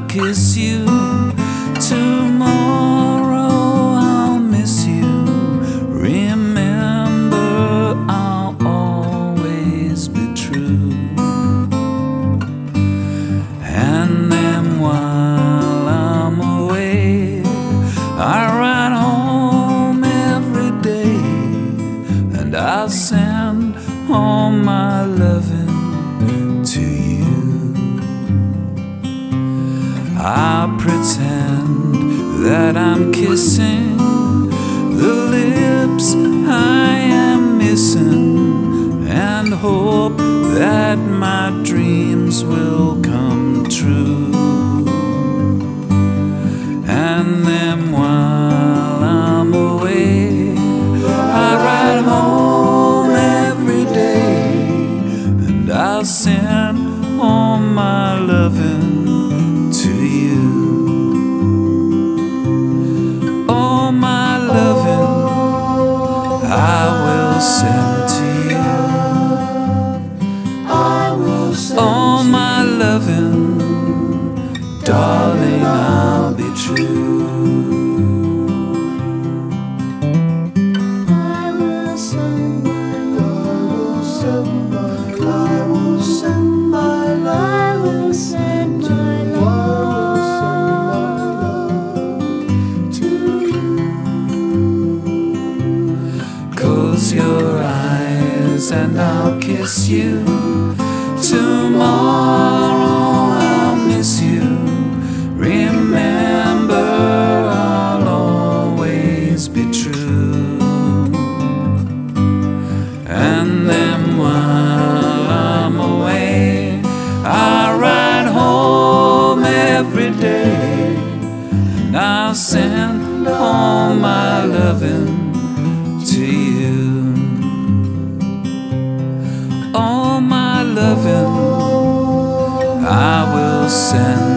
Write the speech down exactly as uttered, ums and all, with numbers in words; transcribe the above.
kiss you. Tomorrow I'll miss you. Remember, I'll always be true. And then while I'm away, I ride home every day, and I'll send all my loving to you. I pretend that I'm kissing the lips I am missing, and hope that my dreams will come true. And then while I'm away, I ride home every day, and I'll send all my loving to you. All my loving I will send to you. I will send All my loving, darling, I'll be true. I will send my love. I will send my love. I will send my love to you. Close your eyes and I'll kiss you. Tomorrow I'll miss you. Remember, I'll always be true. And then while I'm away, I ride home every day, and I'll send all my loving to you. All my loving I will send